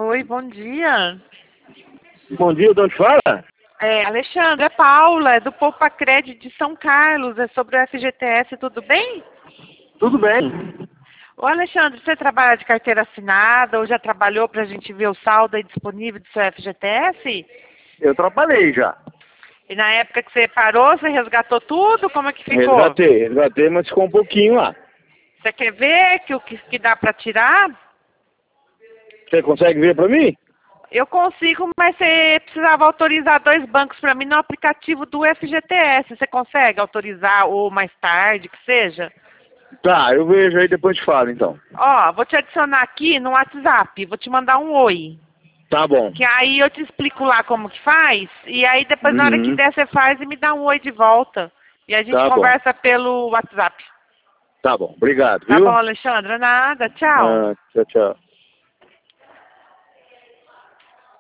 Oi, bom dia. Bom dia, de onde fala? Alexandre, é Paula, é do Poupa Crédito de São Carlos, é sobre o FGTS, tudo bem? Tudo bem. Ô Alexandre, você trabalha de carteira assinada ou já trabalhou para a gente ver o saldo aí disponível do seu FGTS? Eu trabalhei já. E na época que você parou, você resgatou tudo? Como é que ficou? Resgatei, mas ficou um pouquinho lá. Você quer ver que o que dá para tirar? Você consegue ver pra mim? Eu consigo, mas você precisava autorizar 2 bancos para mim no aplicativo do FGTS. Você consegue autorizar ou mais tarde, que seja? Tá, eu vejo aí, depois te falo então. Ó, vou te adicionar aqui no WhatsApp, vou te mandar um oi. Tá bom. Que aí eu te explico lá como que faz, e aí depois na hora que Uhum. der você faz e me dá um oi de volta. E a gente Tá bom. conversa pelo WhatsApp. Tá bom. Obrigado, Tá viu? bom, Alexandra? Nada, tchau. Tchau, tchau.